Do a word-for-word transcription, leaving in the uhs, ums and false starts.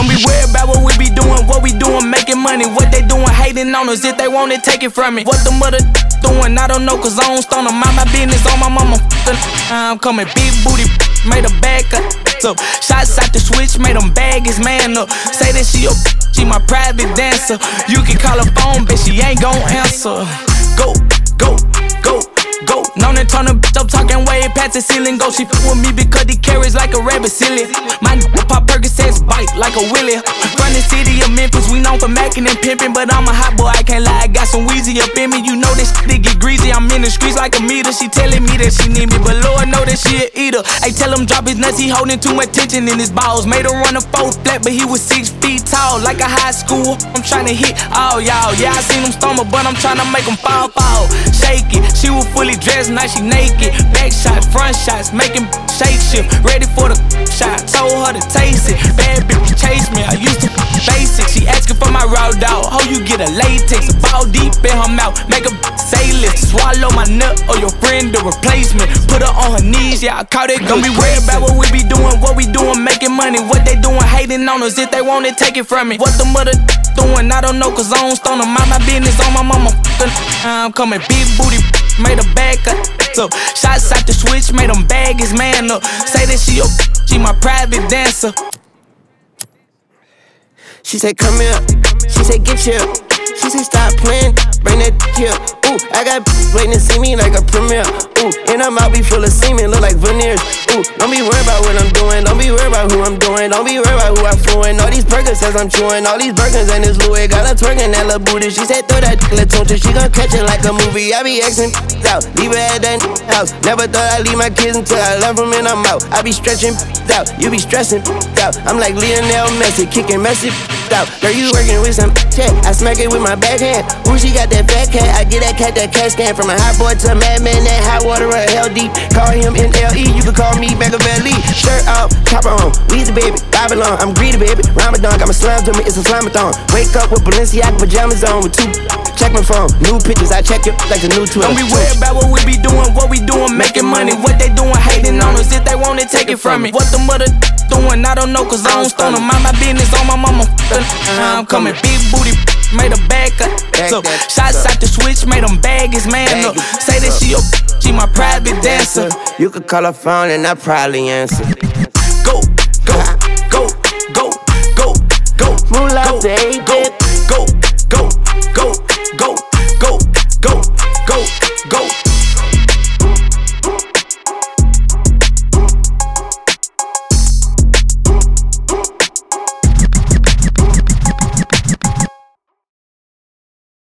Don't be worried about what we be doing, what we doing, making money. What they doing, hating on us. If they want it, take it from me. What the mother doing, I don't know, cause I don't stone them. Mind my business on my mama. I'm coming big booty, made a back up. So shots out the switch, made them bag his man up. Say that she a she my private dancer. You can call her phone, but she ain't gon' answer. Go, go, go. Go, known and turn the bitch up, talking way past the ceiling. Go, she f with me because he carries like a rabbit silly. My n pop Percocets bite like a willy. From the city of Memphis, we known for macking and pimping, but I'm a hot boy, I can't lie. I got some Weezy up in me, you know this shit get greasy. I'm in the streets like a meter. She telling me that she need me, but Lord know that she a eater. Hey, tell him drop his nuts, he holding too much tension in his balls. Made him run a four flat, but he was six feet tall, like a high school. I'm trying to hit all y'all. Yeah, I seen him stumble, but I'm trying to make him fall, fall. Shake it, she was fully dressed, now she naked. Back shots, front shots, making shake shift. Ready for the shot, told her to taste it. Bad bitch chase me, I used to basic. She asking for my raw dog. How you get a latex? A ball deep in her mouth, make a say lift. Swallow my nut or your friend the replacement. Put her on her knees, yeah, I caught it. Don't be worried about what we be doing, what we doing, making money. What they doing, hating on us. If they want it, take it from me. What the mother doing, I don't know, cause I don't stone them. Mind my business on my mama. I'm coming big booty, made a back up. So shots out the switch, made him bag his man up. Say that she a she my private dancer. She said come here, she said get here. She said stop playing, bring that here. Ooh, I got waiting to see me like a premiere. Ooh, and I'm out be full of semen, look like veneers. Ooh, don't be worried about what I'm doing, don't be worried about who I'm doing, don't be worried about who I'm fluent. All these burgers says I'm chewing, all these burgers and this Louis. Got her twerking that little booty. She said throw that little tune, she gon' catch it like a movie. I be Xing out, leave it at that house. Never thought I'd leave my kids until I left them and I'm out. I be stretching out, you be stressing out. I'm like Lionel Messi, kicking Messi out. Girl, you working with some check, I smack it with my backhand. Ooh, she got that fat cat, I get that cat that cat scan. From a hot boy to a madman, that hot water or hell deep. Call him N L E, you can call me Machiavelli. Shirt off, chopper on, Weezy baby, Babylon. I'm greedy baby, Ramadan, got my slime to me, it's a slime-a-thon. Wake up with Balenciaga pajamas on with two. Check my phone, new pictures, I check it like the new Twitter. Don't be worried about what we be doing, what we doing, making money. What they doing, hating on us. If they want it, take it from me. What the mother doing, I don't know, cause I don't stone them. Mind my business on my mama. I'm coming big booty, made a back up. So shots out the switch, made him bag his man up. Say that she a she my private dancer. You could call her phone and I probably answer. Go, go, go, go, go, go. Moolah, baby.